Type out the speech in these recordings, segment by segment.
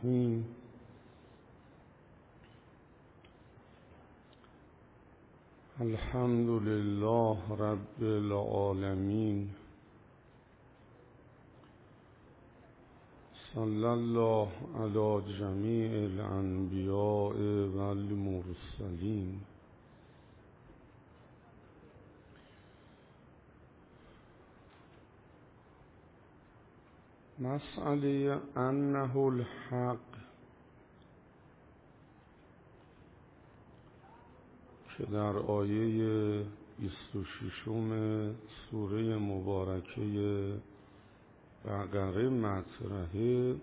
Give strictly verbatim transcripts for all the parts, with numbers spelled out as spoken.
الرحیم. الحمد لله رب العالمین. صلی الله علی جمیع الانبیاء و المرسلین. مسئله انه الحق که در آیه بیست و ششم سوره مبارکه بقره مطرحه،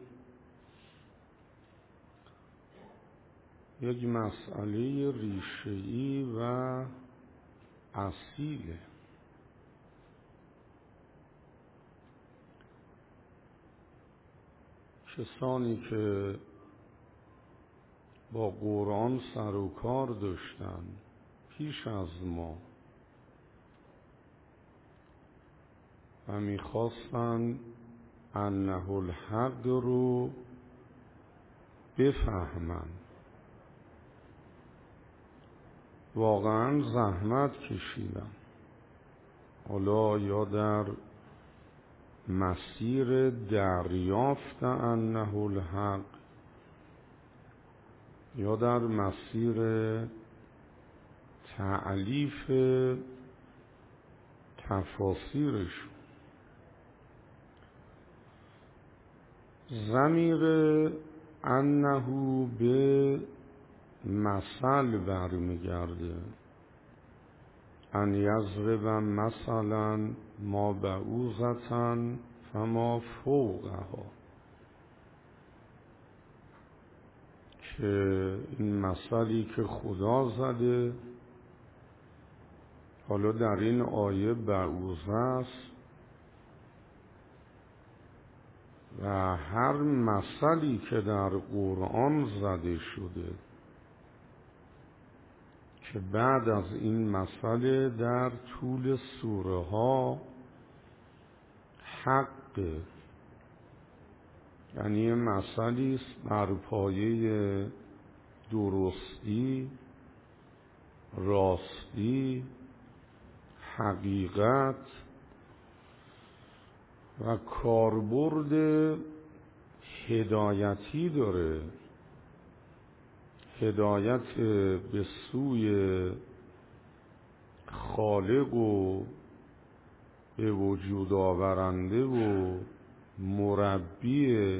یک مسئله ریشه‌ای و اصیله. کسانی که با قرآن سر و کار داشتن پیش از ما و میخواستن انه الحق رو بفهمن، واقعا زحمت کشیدن، حالا یا در مسیر دریافت انه الحق یا در مسیر تألیف تفاسیرش. ضمیر انه به مثل برمیگرده، ان یضرب مثلا ما بعوضة فما فوقها، که این مثلی که خدا زده، حالا در این آیه بعوضه است و هر مثلی که در قرآن زده شده که بعد از این مسئله در طول سوره ها حق، یعنی مسئله است بر پایه درستی، راستی، حقیقت و کاربرد هدایتی داره، هدایت به سوی خالق و به وجود آورنده و مربی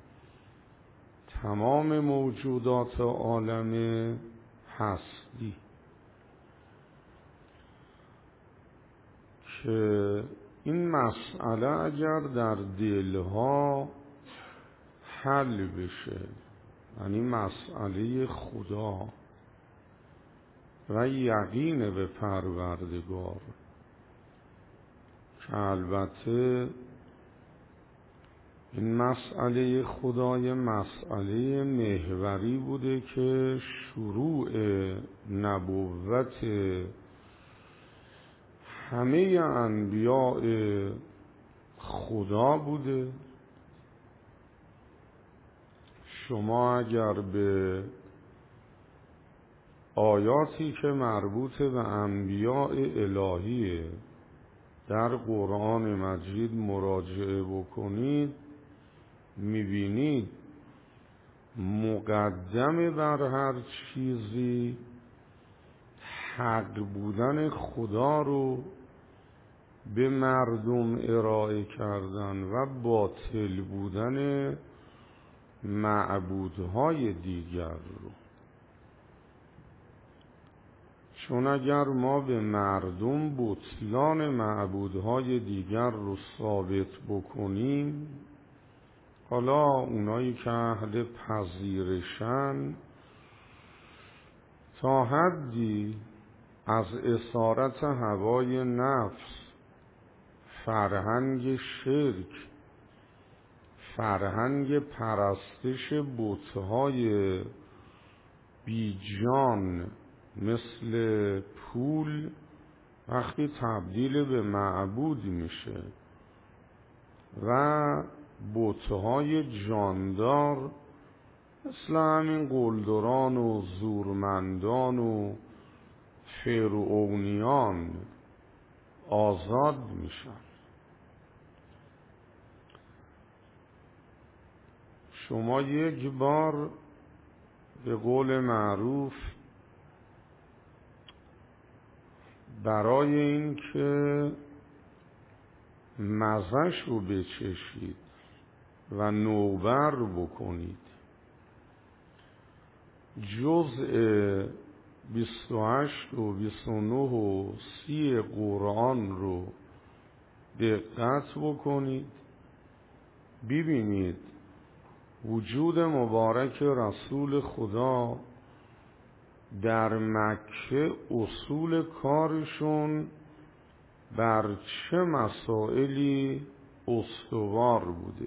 تمام موجودات عالم هستی، که این مسئله اگر در دلها حل بشه، یعنی مسئله خدا و یقین به پروردگار، که البته این مسئله خدای مسئله محوری بوده که شروع نبوت همه انبیاء خدا بوده. شما اگر به آیاتی که مربوط به انبیاء الهیه در قرآن مجید مراجعه بکنید، میبینید مقدم بر هر چیزی حق بودن خدا رو به مردم ارائه کردن و باطل بودن معبودهای دیگر رو. چون اگر ما به مردم بطلان معبودهای دیگر رو ثابت بکنیم، حالا اونایی که اهل پذیرشن تا حدی از اسارت هوای نفس، فرهنگ شرک، فرهنگ پرستش بت‌های بیجان مثل پول وقتی تبدیل به معبود میشه و بت‌های جاندار مثل همین قلدران و زورمندان و فرعونیان آزاد میشن. شما یک بار به قول معروف برای این که مزهش رو بچشید و نوبر بکنید جزء بیست و هشت و بیست و نه و سی قرآن رو دقت بکنید، ببینید وجود مبارک رسول خدا در مکه اصول کارشون بر چه مسائلی استوار بوده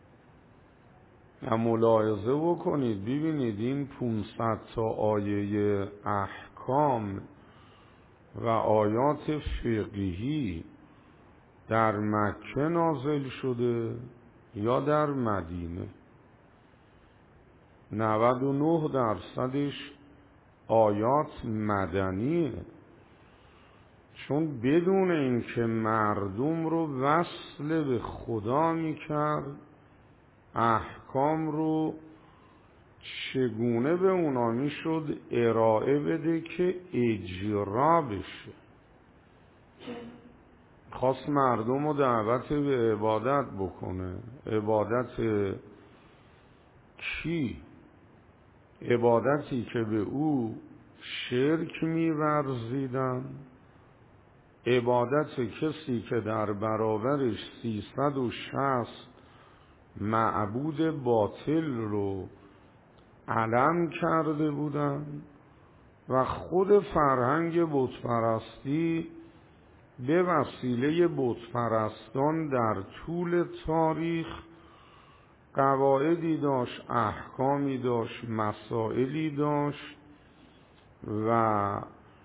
و ملاحظه بکنید ببینید این پانصد تا آیه احکام و آیات فقهی در مکه نازل شده یا در مدینه. نود و نه درصدش آیات مدنیه، چون بدون اینکه مردم رو وصل به خدا میکرد احکام رو چگونه به اونا میشد ارائه بده که اجرا بشه. خواست مردم رو دعوت به عبادت بکنه. عبادت کی؟ عبادتی که به او شرک می‌ورزیدن، عبادت کسی که در برابرش سیصد و شصت معبود باطل رو علم کرده بودن و خود فرهنگ بتپرستی به وسیله بتپرستان در طول تاریخ قواعدی داشت، احکامی داشت، مسائلی داشت و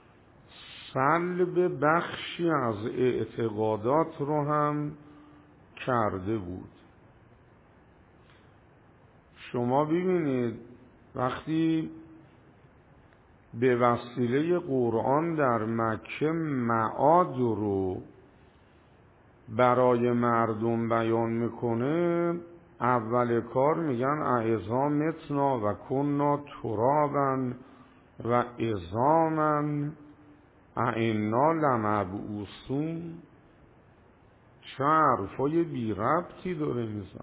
سلب بخشی از اعتقادات رو هم کرده بود. شما ببینید وقتی به وسیله قرآن در مکه معاد رو برای مردم بیان میکنه، اول کار میگن اعظا متنا و کننا ترابا و عظاما ائنا لمبعوثون. چه حرفای بی ربطی داره میزن.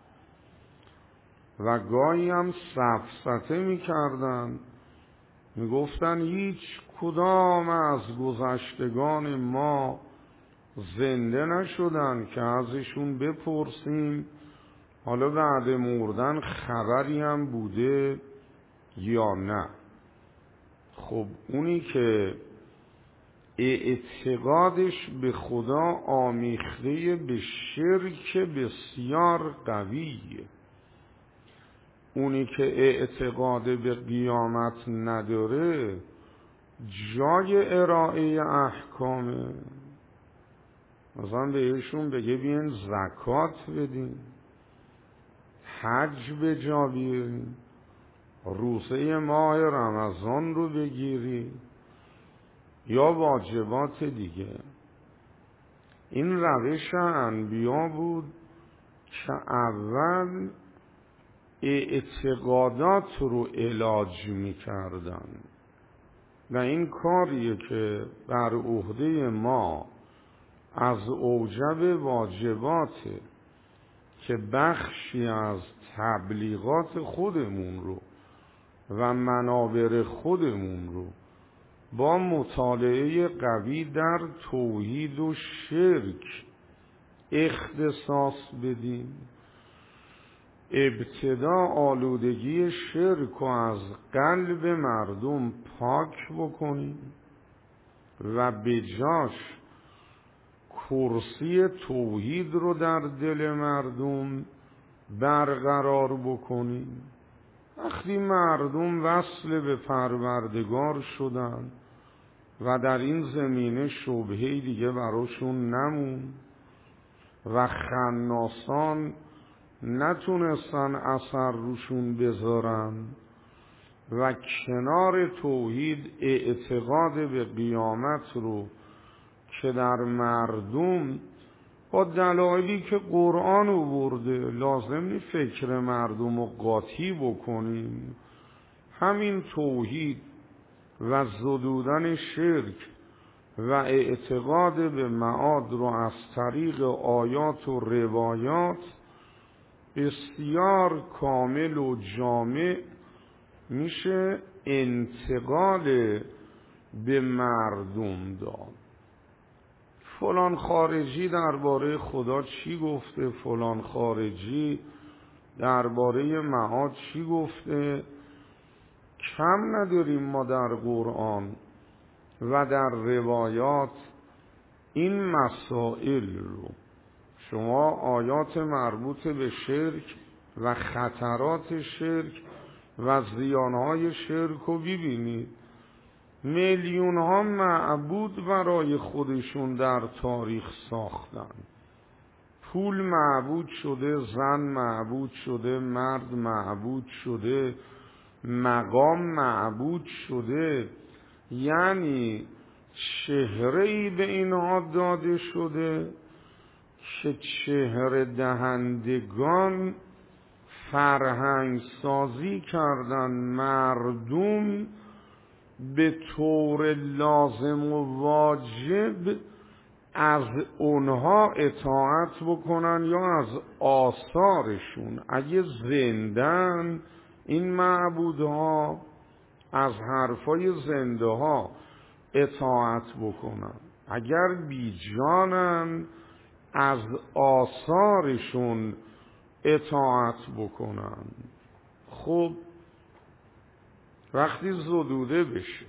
و گاهی هم سفسطه میکردن، میگفتن هیچ کدام از گذشتگان ما زنده نشدن که ازشون بپرسیم حالا بعد مردن خبری هم بوده یا نه. خب اونی که اعتقادش به خدا آمیخته به شرک بسیار قویه، اونی که اعتقاد به قیامت نداره جای ارائه احکامه. مثلا بهشون بگه بیاین زکات بدین، حج به جا بیارین، روزه ماه رمضان رو بگیری یا واجبات دیگه. این روش انبیا بود که اول اعتقادات رو علاج می کردن و این کاریه که بر عهده ما از اوجب واجباته که بخشی از تبلیغات خودمون رو و منابر خودمون رو با مطالعه قوی در توحید و شرک اختصاص بدیم. ابتدا آلودگی شرک رو از قلب مردم پاک بکنیم و به جاش کرسی توحید رو در دل مردم برقرار بکنیم. وقتی مردم وصل به پروردگار شدن و در این زمینه شبهه‌ای دیگه براشون نمون و خناسان نتونستن اثر روشون بذارن و کنار توحید اعتقاد به قیامت رو که در مردم با دلایلی که قرآن آورده لازم نیست فکر مردم رو قاطی بکنیم، همین توحید و زدودن شرک و اعتقاد به معاد رو از طریق آیات و روایات بسیار کامل و جامع میشه انتقال به مردم داد. فلان خارجی درباره خدا چی گفته، فلان خارجی درباره معاد چی گفته. کم نداریم ما در قرآن و در روایات این مسائل رو. شما آیات مربوط به شرک و خطرات شرک و زیانهای شرک رو ببینید. میلیون ها معبود برای خودشون در تاریخ ساختن. پول معبود شده، زن معبود شده، مرد معبود شده، مقام معبود شده. یعنی چهره‌ای به اینها داده شده که چهره دهندگان فرهنگ سازی کردن مردم به طور لازم و واجب از اونها اطاعت بکنن یا از آثارشون. اگه زندن این معبودها از حرفای زنده ها اطاعت بکنن، اگر بی جانن از آثارشون اطاعت بکنن. خب وقتی زدوده بشه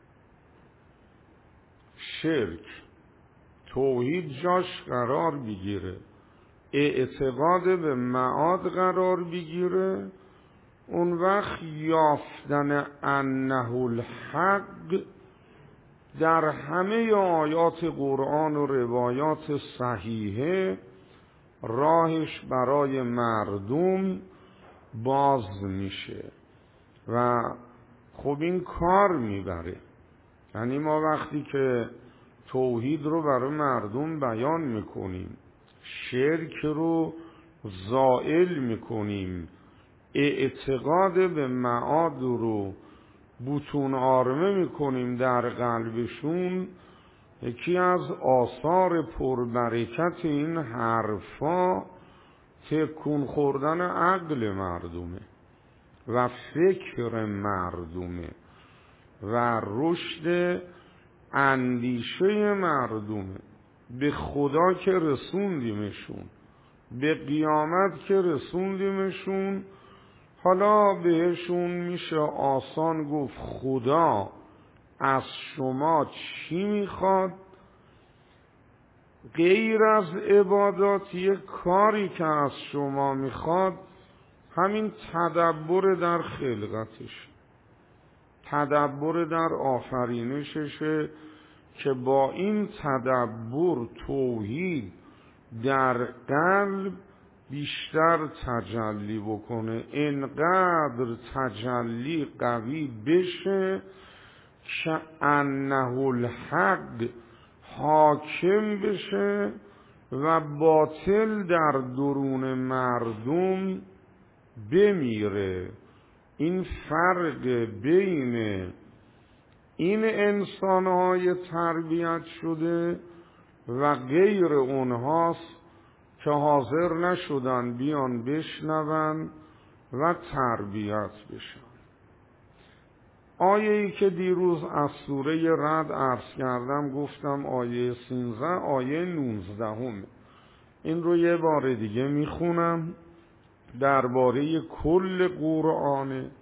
شرک، توحید جاش قرار بگیره، اعتقاد به معاد قرار بگیره، اون وقت یافتن انه الحق در همه آیات قرآن و روایات صحیحه راهش برای مردم باز میشه و خب این کار میبره. یعنی ما وقتی که توحید رو برای مردم بیان میکنیم، شرک رو زائل میکنیم، اعتقاد به معاد رو بطون آرمه میکنیم در قلبشون، یکی از آثار پربرکت این حرفا تکون خوردن عقل مردمه و فکر مردمه و رشد اندیشه مردمه. به خدا که رسوندیمشون، به قیامت که رسوندیمشون، حالا بهشون میشه آسان گفت خدا از شما چی میخواد؟ غیر از عبادات یک کاری که از شما میخواد همین تدبر در خلقتش، تدبر در آفرینششه که با این تدبر توحید در قلب بیشتر تجلی بکنه، اینقدر تجلی قوی بشه که انه الحق حاکم بشه و باطل در درون مردم بمیره. این فرق بین این انسانهای تربیت شده و غیر اونهاست که حاضر نشدن بیان بشنون و تربیت بشن. آیه‌ای که دیروز از سوره رعد عرض کردم گفتم آیه سیزده آیه نوزده هم. این رو یه بار دیگه میخونم. درباره کل قرآن،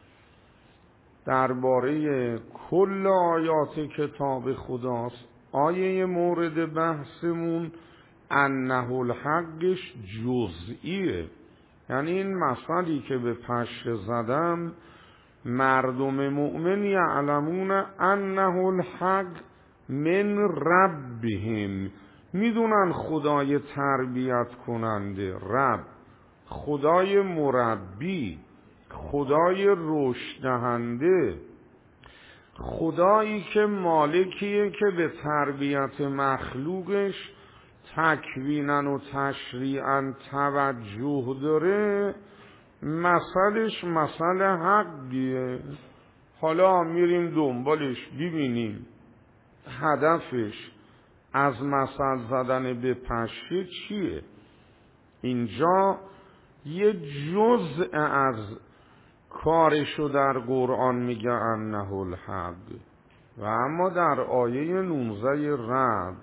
درباره کل آیات کتاب خداست. آیه مورد بحثمون انه الحقش جزئیه، یعنی این مسئله که به پشت زدم، مردم مؤمن یعلمون انه الحق من ربهم، میدونن خدای تربیت کننده رب خدای مربی، خدای رشد دهنده، خدایی که مالکیه که به تربیت مخلوقش تکوینن و تشریعن توجه داره، مثلش مثل حقیه. حالا میریم دنبالش ببینیم هدفش از مثل زدن به پشه چیه. اینجا یه جزء از کارشو در قرآن میگه انه الحق، و اما در آیه نوزده رعد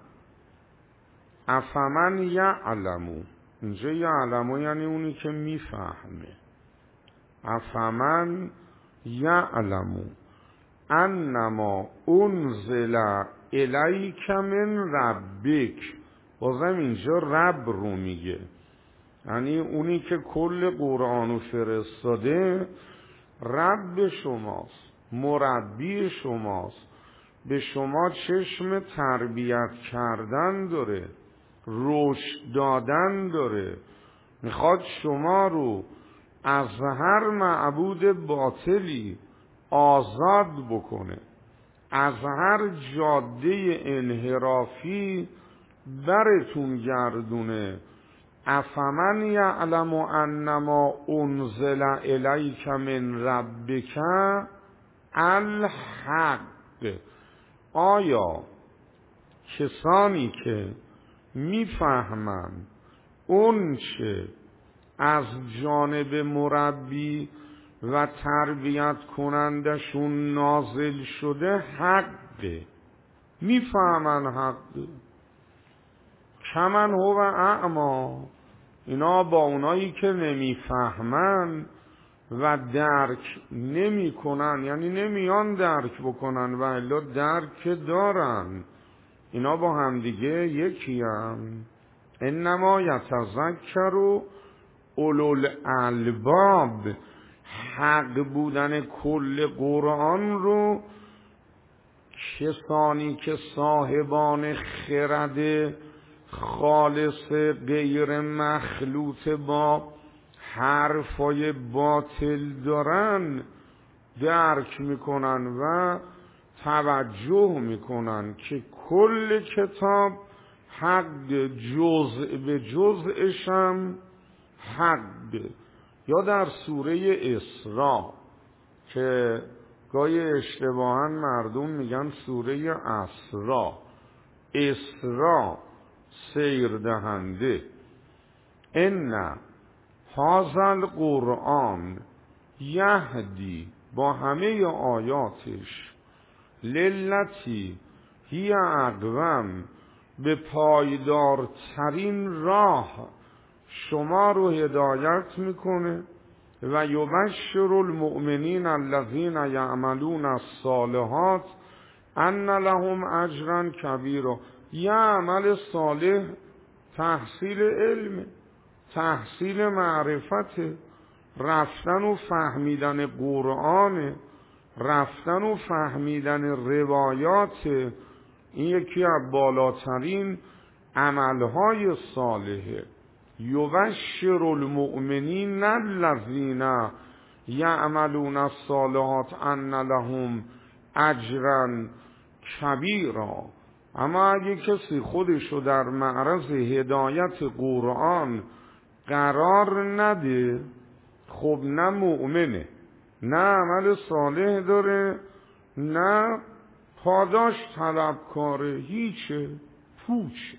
افمن یعلمو، اینجا یعلمو یعنی اونی که میفهمه، افمن یعلمو انما انزل الیک من ربک، بازم اینجا رب رو میگه، یعنی اونی که کل قرآنو فرستاده رب شماست، مربی شماست، به شما چشم تربیت کردن داره، رشد دادن داره، میخواد شما رو از هر معبود باطلی آزاد بکنه، از هر جاده انحرافی برتون گردونه. افمن یعلم انما انزل الیک من ربک الحق، آیا کسانی که میفهمند اون چه از جانب مربی و تربیت کنندشون نازل شده حقه، میفهمن حقه، کمن هو اعما، اینا با اونایی که نمیفهمن و درک نمی کنن، یعنی نمیان درک بکنن و الا درک دارن، اینا با همدیگه یکی هم. انما یتذکر اولو الالباب، حق بودن کل قرآن رو کسانی که صاحبان خرد خالص غیر مخلوط با حرفای باطل دارن درک میکنن و توجه میکنن که کل کتاب حق، جزء به جزءشم حق. یا در سوره اسراء که گاهی اشتباهاً مردم میگن سوره اسراء، اسراء سیر دهنده، ان هذا القرآن یهدی با همه آیاتش للتی هی اقوم، به پایدارترین راه شما رو هدایت میکنه، و یبشر المؤمنین الذین یعملون الصالحات ان لهم اجرا کبیرا. یه عمل صالح تحصیل علم، تحصیل معرفت، رفتن و فهمیدن قرآن، رفتن و فهمیدن روایات، این یکی از بالاترین عملهای صالحه. یبشر المؤمنین الذین یعملون الصالحات ان لهم اجرا کبیرا. اما اگه کسی خودشو در معرض هدایت قرآن قرار نده، خب نه مؤمنه، نه عمل صالح داره، نه پاداش طلبکاره، هیچه، پوچه.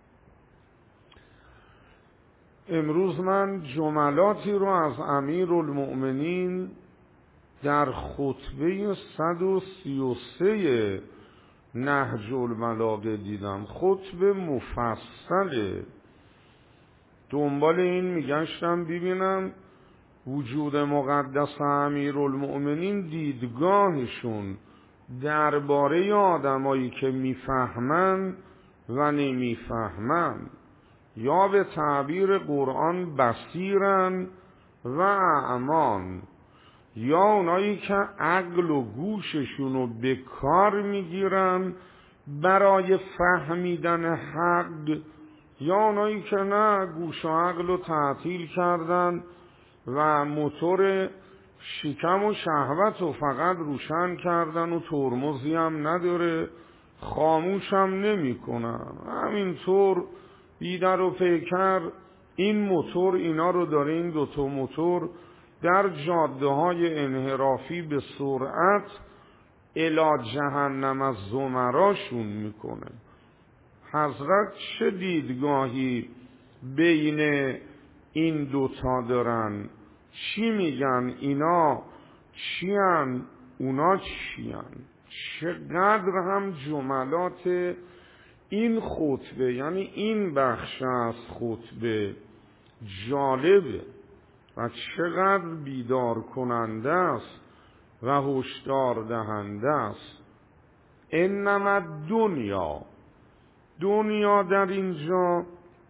امروز من جملاتی رو از امیرالمؤمنین در خطبه صد و سی و سه نهج البلاغه دیدم، خطبه مفصله. دنبال این میگشتم ببینم وجود مقدس امیرالمؤمنین دیدگاهشون درباره آدمایی که میفهمن و نمیفهمن، یا به تعبیر قرآن بصیرن و اعمان، یا اونایی که عقل و گوششونو به کار میگیرن برای فهمیدن حق، یا اونایی که نه، گوش و عقل رو تعطیل کردن و موتور شکم و شهوت رو فقط روشن کردن و ترمزی هم نداره، خاموش هم نمی کنن. همینطور بیدر و پیکر این موتور اینا رو داره، این دوتا موتور در جاده های انحرافی به سرعت الی جهنم از زمراشون میکنه. حضرت چه دیدگاهی بین این دوتا دارن؟ چی میگن؟ اینا چیان؟ اونا چیان؟ چقدر هم جملات این خطبه، یعنی این بخش از خطبه جالبه و چقدر بیدار کننده است و هشدار دهنده است. انما دنیا، دنیا در اینجا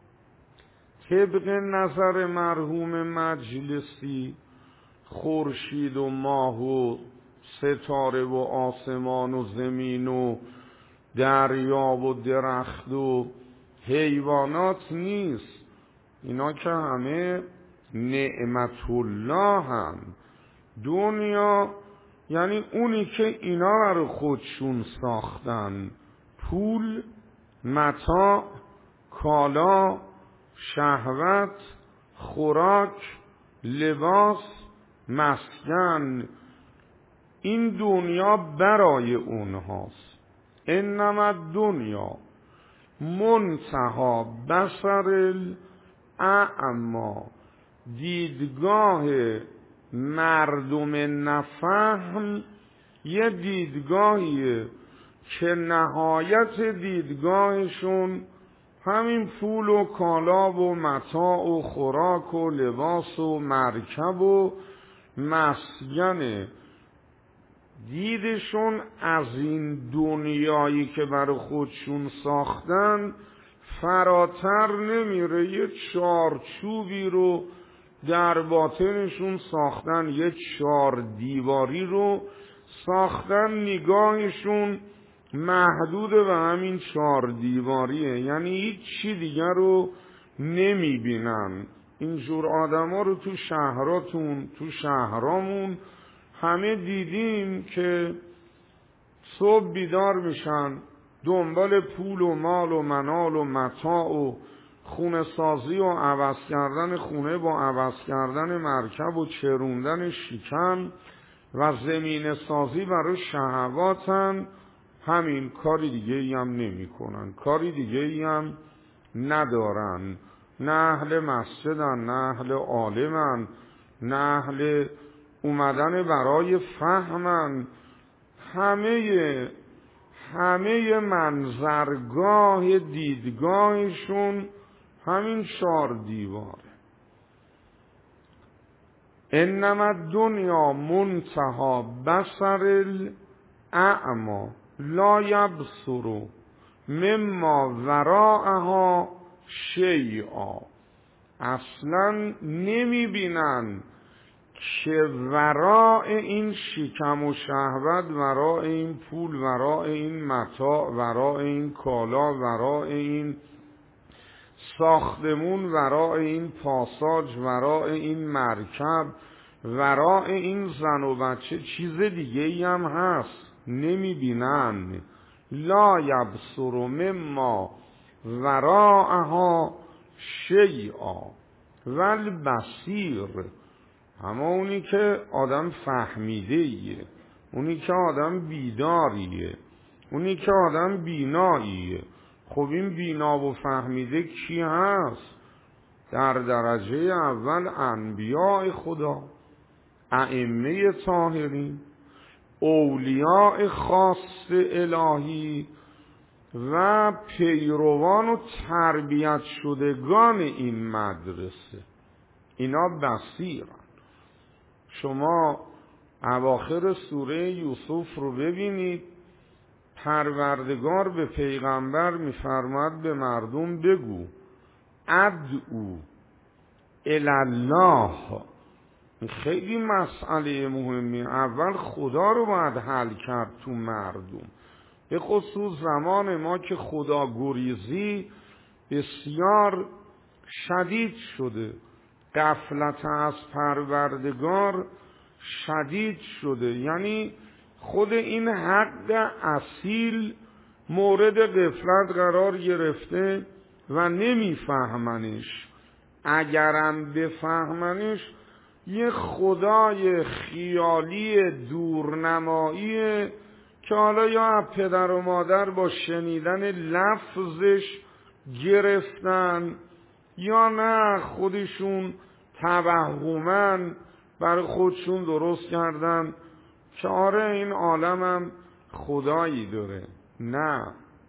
طبق نظر مرحوم مجلسی خورشید و ماه و ستاره و آسمان و زمین و دریا و درخت و حیوانات نیست. اینا که همه نعمت الله هم. دنیا یعنی اونی که اینا رو خودشون ساختن، پول، متاع، کالا، شهوت، خوراک، لباس، مسکن، این دنیا برای اونهاست. انما دنیا منتهی بصر الاعمی، دیدگاه مردم نفهم یه دیدگاهیه که نهایت دیدگاهشون همین پول و کالا و متاع و خوراک و لباس و مرکب و مسکن. دیدشون از این دنیایی که برای خودشون ساختن فراتر نمیره. یه چارچوبی رو در باطنشون ساختن، یه چار دیواری رو ساختن، نگاهشون محدود به همین چار دیواریه، یعنی هیچ چی دیگر رو نمیبینن. اینجور آدم ها رو تو شهراتون، تو شهرامون همه دیدیم که صبح بیدار میشن دنبال پول و مال و منال و متاع و خونه سازی و عوض کردن خونه با عوض کردن مرکب و چروندن شکم و زمین سازی برای شهواتن. همین، کاری دیگه ای هم نمی کنن، کاری دیگه ای هم ندارن. نه اهل مسجدن، نه اهل عالمن، نه اهل اومدن برای فهمن. همه همه منظرگاه دیدگاهشون همین چار دیواره. انما دنیا منتهی بصر الاعمی لا یبصر مما وراءها شیئا. اصلا نمی بینن که ورای این شکم و شهوت، ورای این پول، ورای این متاع، ورای این کالا، ورای این ساختمون، ورای این پاساژ، ورای این مرکب، ورای این زن و بچه چیز دیگه ای هم هست، نمی بینن. لا یبصر مما وراءها شیئا والبصیر، اما اونی که آدم فهمیده ایه، اونی که آدم بیداریه، اونی که آدم بیناییه. خب این بینا و فهمیده کی هست؟ در درجه اول انبیاء خدا، ائمه طاهرین، اولیاء خاص الهی و پیروان و تربیت شدگان این مدرسه. اینا بصیرن. شما اواخر سوره یوسف رو ببینید، پروردگار به پیغمبر میفرماد به مردم بگو ادعو الی الله. خیلی مسئله مهمی، اول خدا رو باید حل کرد تو مردم، به خصوص زمان ما که خدا گریزی بسیار شدید شده، غفلت از پروردگار شدید شده. یعنی خود این حق اصیل مورد غفلت قرار گرفته و نمیفهمنش. اگرم بفهمنش یه خدای خیالی دورنماییه که حالا یا از پدر و مادر با شنیدن لفظش گرفتن یا نه خودشون توهماً برای خودشون درست کردن که آره این عالمم خدایی داره. نه،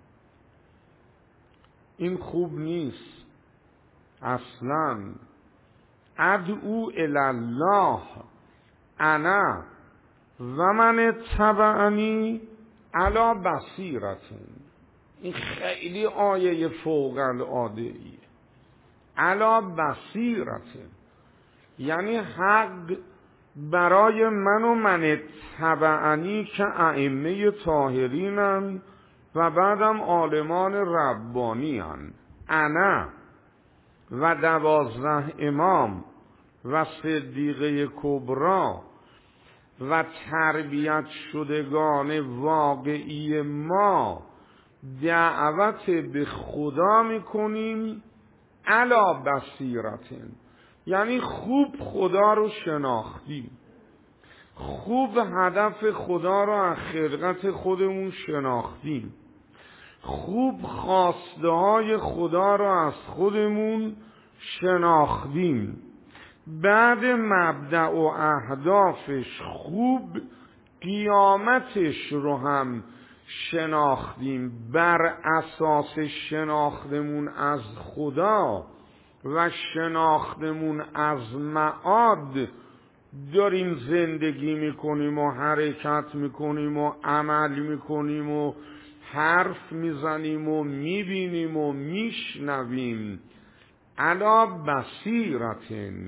این خوب نیست اصلاً. ادعو الالله انا و من اتبعنی علی بصیرة. این خیلی آیه فوق العاده ایه. علی بصیرة یعنی حق برای من و من اتبعنی که ائمه طاهرینن و بعدم عالمان ربانیان، انا و دوازده امام و صدیقه کبرا و تربیت شدگان واقعی ما دعوت به خدا میکنیم علی بصیرة. یعنی خوب خدا رو شناختیم، خوب هدف خدا رو از خلقت خودمون شناختیم، خوب خواسته های خدا رو از خودمون شناختیم، بعد مبدأ و اهدافش خوب قیامتش رو هم شناختیم. بر اساس شناختمون از خدا و شناختمون از معاد داریم زندگی میکنیم و حرکت میکنیم و عمل میکنیم و حرف میزنیم و میبینیم و میشنویم. علی بصیرة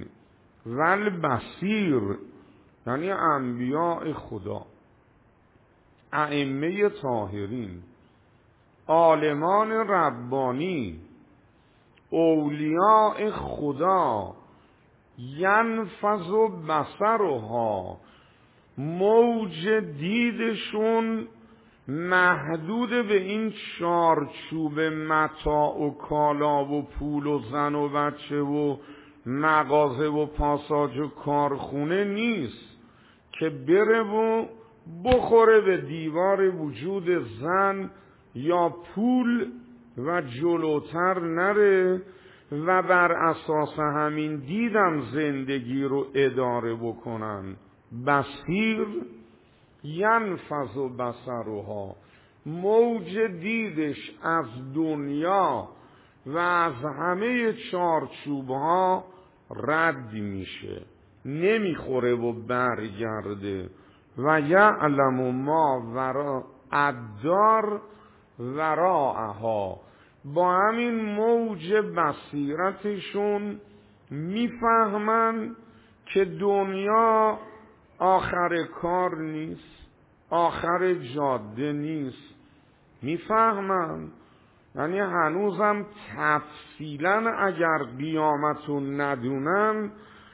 والبصیر یعنی انبیاء خدا، ائمه طاهرین، عالمان ربانی، اولیاء خدا. ینفذ بصرها موج دیدشون محدود به این چارچوب متاع و کالا و پول و زن و بچه و مغازه و پاساژ و کارخونه نیست که بره و بخوره به دیوار وجود زن یا پول و جلوتر نره و بر اساس همین دیدم زندگی رو اداره بکنن. بصیر ینفذ بصرها موج دیدش از دنیا و از همه چارچوبها رد میشه، نمیخوره و برگرده. و یعلم ما ورا الدار وراءها، با همین موج بصیرتشون میفهمن که دنیا آخر کار نیست، آخر جاده نیست. میفهمن، یعنی هنوزم تفصیلا اگر قیامتون ندونن،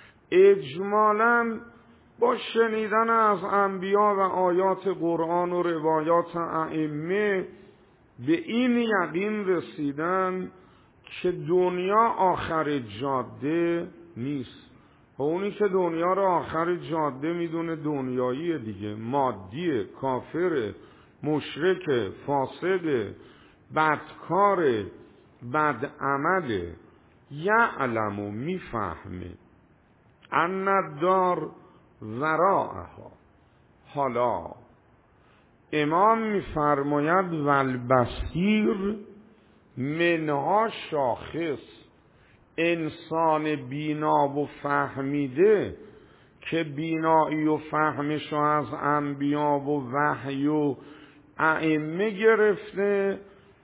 اجمالا با شنیدن از انبیا و آیات قرآن و روایات ائمه به این یقین رسیدن که دنیا آخر جاده نیست. و اونی که دنیا رو آخر جاده میدونه دنیایی دیگه، مادیه، کافره، مشرک، فاسد، بدکار، بد عمله. یعلم و میفهمه ان الدار وراءها. حالا امام میفرماید والبصیر منها شاخص، انسان بینا و فهمیده که بینایی و فهمش از انبیا و وحی و ائمه گرفته،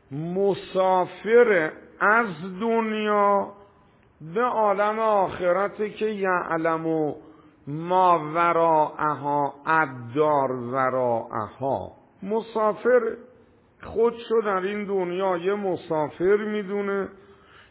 مسافر از دنیا به عالم آخرت که یعلم ما وراءها الدار وراءها. مسافر خودشو در این دنیا یه مسافر میدونه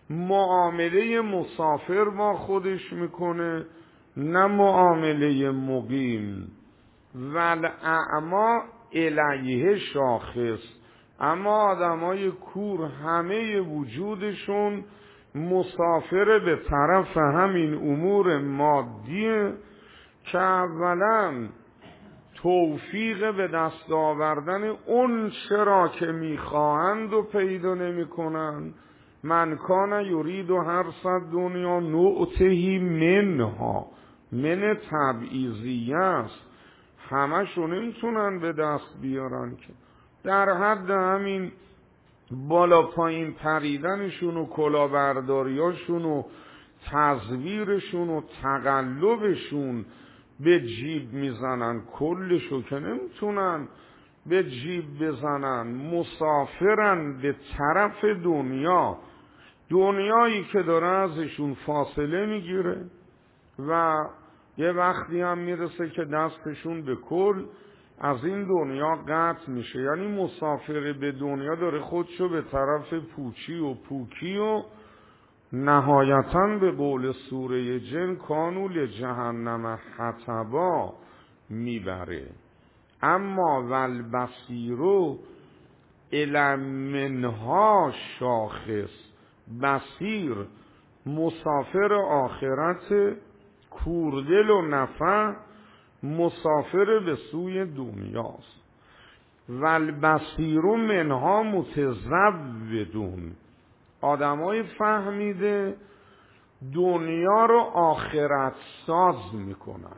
معامله مسافر با خودش میکنه نه معامله مقیم. والاعما الیه شاخص، اما آدمای کور همه وجودشون مسافر به طرف همین امور مادیه که اولا توفیق به دست آوردن اون چرا که میخواهند و پیدا نمی کنند. من کان یرید و هر صد دنیا نؤتهی منها، من تبعیضیه است، همشون نمیتونن به دست بیارن که در حد همین بالا پایین پریدنشون و کلاهبرداریاشون و تزویرشون و تقلبشون به جیب میزنن، کلشو که نمیتونن به جیب بزنن. مسافرن به طرف دنیا، دنیایی که داره ازشون فاصله میگیره و یه وقتی هم میرسه که دستشون به کل از این دنیا قطع میشه. یعنی مسافر به دنیا داره خودشو به طرف پوچی و پوکی و نهایتاً به قول سوره جن کانوا لجهنم حطبا میبره. اما والبصیرو الی منها شاخص، بصیر مسافر آخرت، کوردل و نفع مسافر به سوی دنیاست. والبصیرو منها متزودون، آدمای فهمیده دنیا رو آخرت ساز میکنن.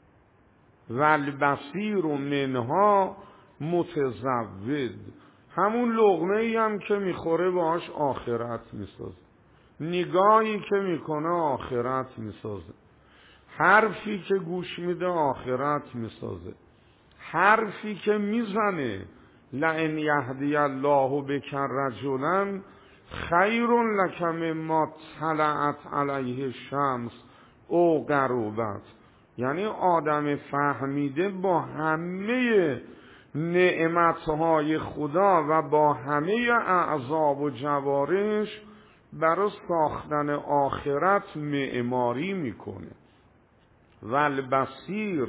والبصیر منها متزود، همون لقمه ای هم که میخوره باهاش آخرت میسازه، نگاهی که میکنه آخرت میسازه، حرفی که گوش میده آخرت میسازه، حرفی که میزنه لئن یهدی الله بک رجلا خیر لک مما طلعت علیه الشمس او غربت. یعنی آدم فهمیده با همه نعمتهای خدا و با همه اعضا و جوارش برای ساختن آخرت معماری میکنه. والبصیر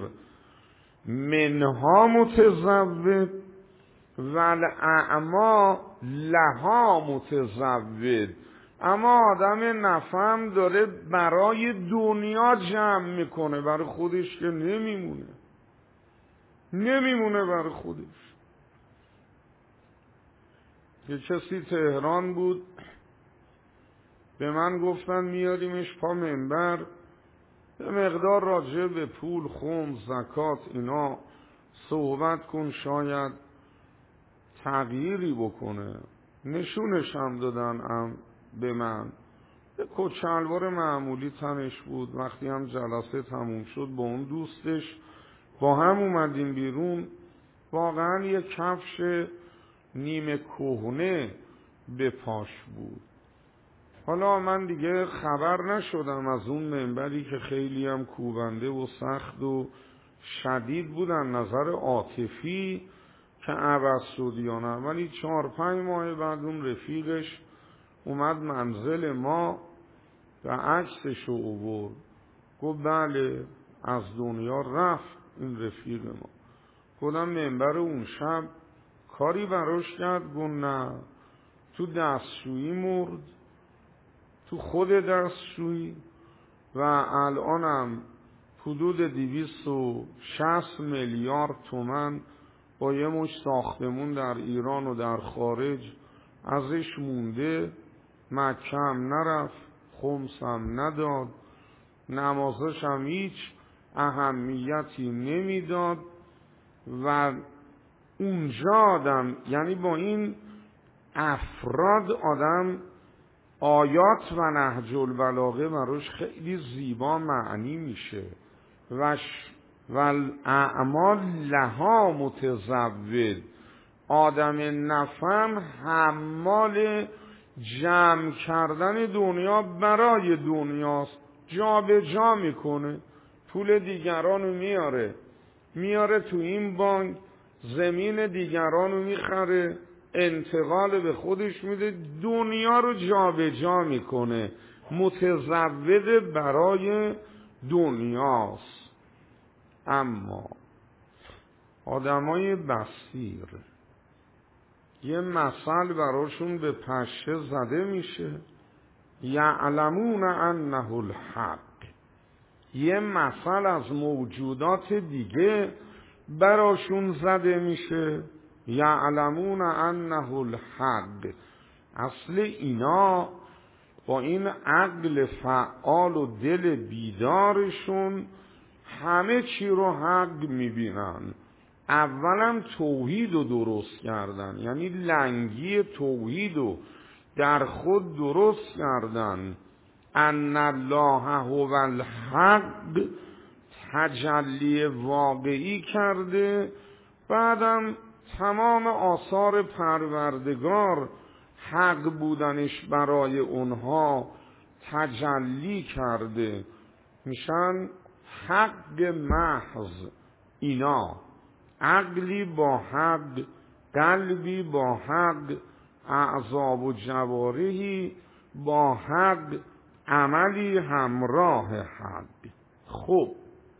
منها متزود والاعما لها متزود. اما آدم نفهم داره برای دنیا جمع میکنه، برای خودش که نمیمونه، نمیمونه برای خودش. یه کسی تهران بود، به من گفتن میاریمش پا منبر به مقدار راجع به پول، خمس، زکات اینا صحبت کن، شاید تغییری بکنه. نشونش هم دادن هم به من، یه کچلوار معمولی تنش بود. وقتی هم جلسه تموم شد با اون دوستش با هم اومدیم بیرون، واقعا یه کفش نیمه کهنه به پاش بود. حالا من دیگه خبر نشدم از اون منبری که خیلی هم کوبنده و سخت و شدید بودن نظر عاطفی که عوض شد یا نه، ولی چهار پنج ماه بعد اون رفیقش اومد منزل ما و عکسش رو آورد، گفت بله از دنیا رفت این رفیق ما. گفتم منبر اون شب کاری براش کرد؟ گفت نه، تو دستشویی مرد، تو خود دستشویی، و الانم حدود دویست و شصت میلیارد تومان با یه مش ساختمون در ایران و در خارج ازش مونده. مکه هم نرفت، خمس هم نداد، نمازش هم هیچ اهمیتی نمیداد. و اونجا آدم، یعنی با این افراد آدم آیات و نهج البلاغه براش خیلی زیبا معنی میشه. و والاعمال لها متزود، آدم نفهم حمال جمع کردن دنیا برای دنیاست، جا به جا میکنه، پول دیگرانو میاره میاره تو این بانک، زمین دیگرانو میخره انتقال به خودش میده، دنیا رو جابجا میکنه، متزود برای دنیاست. اما آدمای بصیر یه مثل براشون به پشه زده میشه، یعلمون انه الحق. یه مثل از موجودات دیگه براشون زده میشه، یعلمون انه الحق. اصل اینا با این عقل فعال و دل بیدارشون همه چی رو حق میبینن. اولا توحید رو درست کردن، یعنی لنگی توحید رو در خود درست کردن. ان الله هو الحق، تجلی واقعی کرده. بعدم تمام آثار پروردگار حق بودنش برای اونها تجلی کرده، میشن حق محض. اینا عقلی با حق، قلبی با حق، اعضا و جوارحی با حق، عملی همراه حق. خب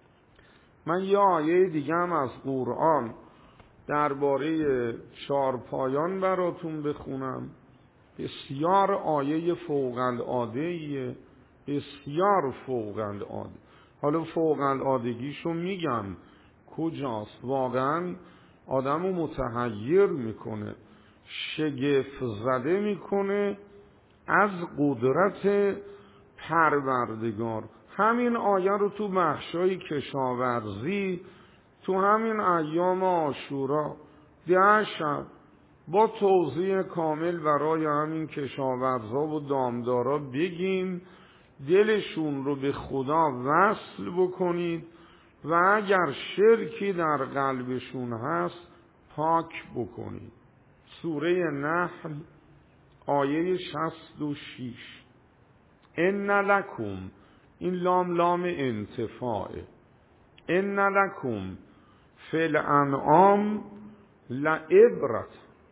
من یه آیه دیگه هم از قرآن درباره چارپایان براتون بخونم. بسیار آیه فوق العاده‌ایه، بسیار فوق العاده. حالا فوق العادگیشو میگم کجاست، واقعا آدمو متحیر میکنه، شگفت زده میکنه از قدرت پروردگار. همین آیه رو تو بخشای کشاورزی تو همین ایام عاشورا ده شب با توضیح کامل برای همین کشاورزا و دامدارا بگیم، دلشون رو به خدا وصل بکنید و اگر شرکی در قلبشون هست پاک بکنید. سوره نحل آیه شصت و شش. ان لکم، این لام لام انتفاعه، ان لکم فی الانعام لعبرت.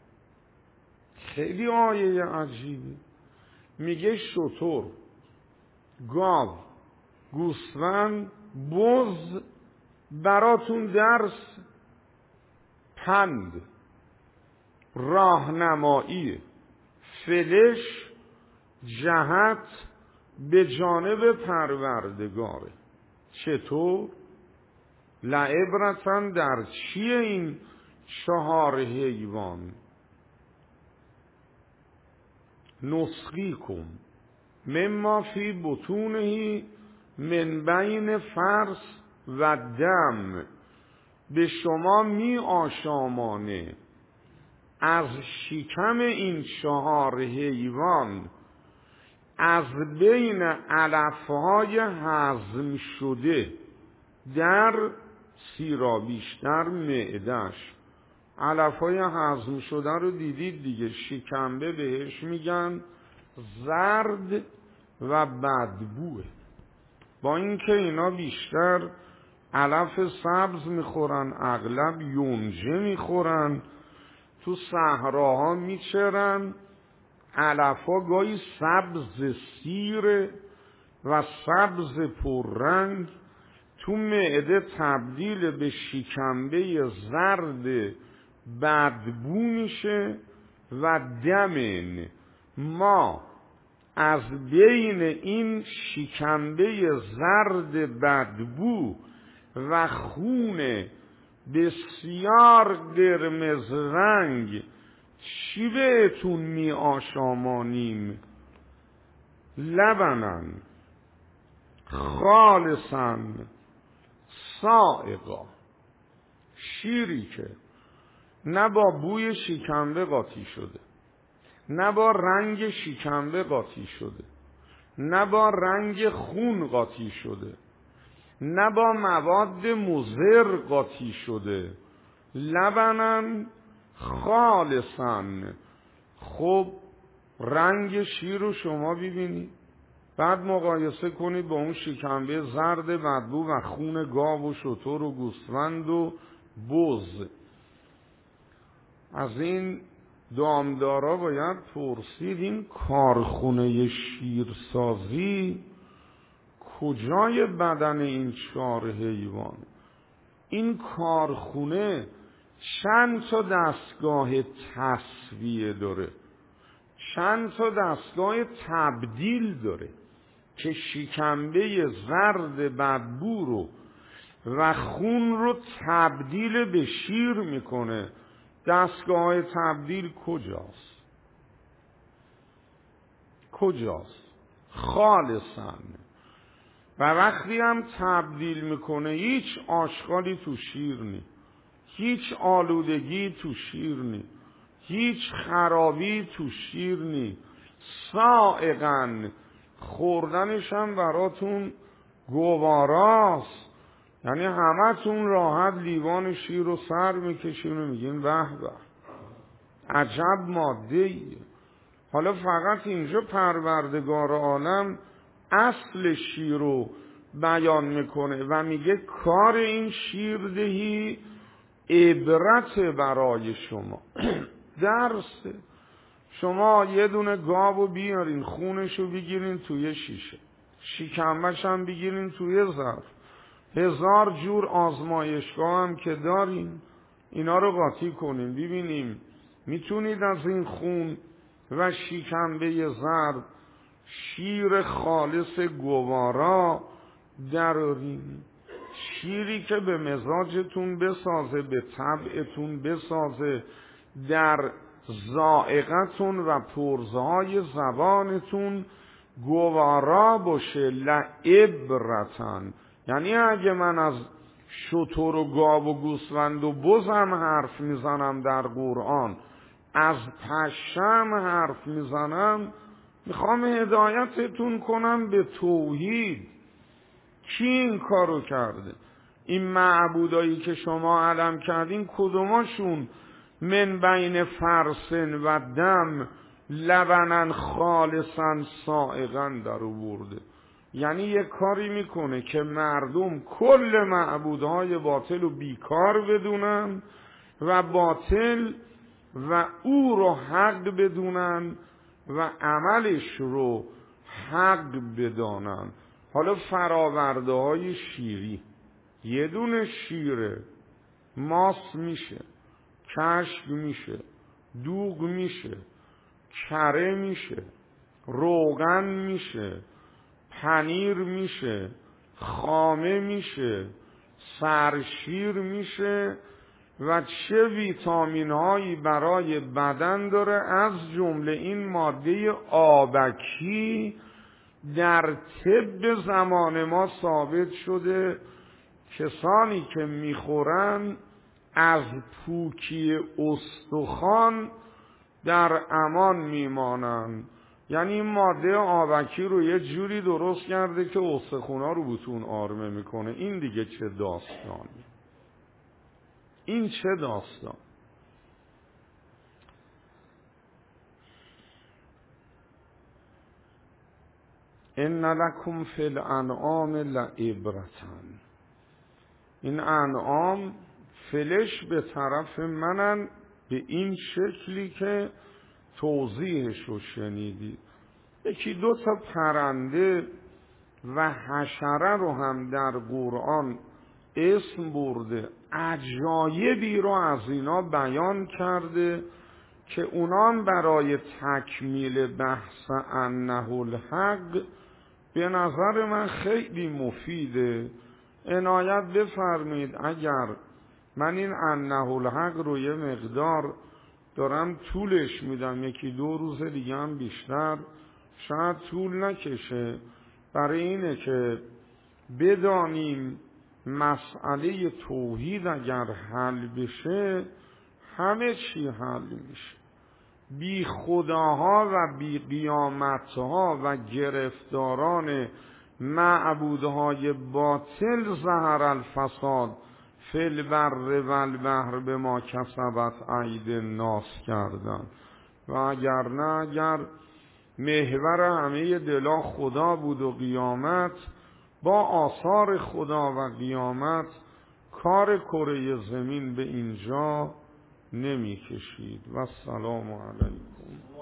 خیلی آیه عجیبی. میگه شتر، گاو، گوسفند، بز براتون درس، پند، راهنمایی، فلش، جهت به جانب پروردگاره. چطور؟ لعبرتن در چیه این چهار حیوان؟ نسقی کن مما فی بطونه من بین فرث و دم، به شما می آشامانه از شکم این چهار حیوان، از بین علفهای هضم شده در سیرابیش، در معدش. علفهای هضم شده رو دیدید دیگه، شکمبه بهش میگن، زرد و بدبوه. با اینکه اینا بیشتر علف سبز میخورن، اغلب یونجه میخورن، تو صحراها میچرن. علفها گاهی سبز سیره و سبز پررنگ، تو معده تبدیل به شکمبه زرد بدبو میشه و دمن. ما از بین این شکمبه زرد بدبو و خون بسیار قرمز رنگ چی بهتون می آشامانیم؟ لبنن خالصن سائغا، شیری که نه با بوی شکمبه قاطی شده، نه با رنگ شکمبه قاطی شده، نه با رنگ خون قاطی شده، نه با مواد مضر قاطی شده. لبنن خالصن. خب رنگ شیر رو شما ببینید، بعد مقایسه کنید با اون شکمبه زرد بدبو و خون گاو و شتر و گوسفند و بز. از این دامدارا باید پرسید این کارخونه شیرسازی کجای بدن این چهار حیوان؟ این کارخونه چند تا دستگاه تصفیه داره، چند تا دستگاه تبدیل داره که شکمبه زرد بدبو رو و خون رو تبدیل به شیر میکنه. دستگاه تبدیل کجاست؟ کجاست؟ خالصاً. و وقتی هم تبدیل میکنه هیچ آشغالی تو شیر نی، هیچ آلودگی تو شیر نی، هیچ خرابی تو شیر نی. سائغاً خوردنش هم براتون گواراست، یعنی همه تون راحت لیوان شیر رو سر میکشین و میگین به به عجب ماده ایه. حالا فقط اینجا پروردگار عالم اصل شیر رو بیان میکنه و میگه کار این شیردهی عبرت برای شما درسته. شما یه دونه گاو بیارین، خونش رو بگیرین توی شیشه، شکمش هم بگیرین توی ظرف، هزار جور آزمایشگاه هم که داریم اینا رو قاطی کنیم ببینیم میتونید از این خون و شکمبه زرد شیر خالص گوارا درارین، شیری که به مزاجتون بسازه، به طبعتون بسازه، در ذائقتون و پرزهای زبانتون گوارا باشه. لعبرتن، یعنی اگه من از شتر و گاو و گوسفند و بزم حرف میزنم در قرآن، از پشم حرف میزنم، میخوام هدایتتون کنم به توحید. کی این کارو کرده؟ این معبودایی که شما علم کردین کدوماشون من بین فرسن و دم لبنن خالصا سائغا در آورده؟ یعنی یک کاری میکنه که مردم کل معبودهای باطل رو بیکار بدونن و باطل و او رو حق بدونن و عملش رو حق بدانن. حالا فراورده های شیری، یه دونه شیره ماس میشه، کشک میشه، دوغ میشه، کره میشه، روغن میشه، پنیر میشه، خامه میشه، سرشیر میشه و چه ویتامین هایی برای بدن داره. از جمله این ماده آبکی در طب زمان ما ثابت شده کسانی که میخورن از پوکی استخوان در امان میمانن. یعنی این ماده آبکی رو یه جوری درست کرده که استخونا رو بتون آرمه میکنه. این دیگه چه داستانی؟ این چه داستان؟ ان لکم فی الانعام لعبرتن. این انعام فلش به طرف منن به این شکلی که توضیحش رو شنیدید. یکی دو تا پرنده و حشره رو هم در قرآن اسم برده، عجایبی رو از اینا بیان کرده که اونام برای تکمیل بحث انه الحق به نظر من خیلی مفیده. عنایت بفرمید اگر من این انه الحق رو یه مقدار دارم طولش میدم، یکی دو روز دیگه هم بیشتر شاید طول نکشه، برای اینه که بدانیم مسئله توحید اگر حل بشه همه چی حل میشه. بی خداها و بی قیامتها و گرفتاران معبودهای باطل ظهر الفساد فی البر و البحر به ما کسبت اید الناس کردن. و اگر نه، اگر محور همه دلا خدا بود و قیامت، با آثار خدا و قیامت کار کره زمین به اینجا نمی کشید. و السلام علیکم.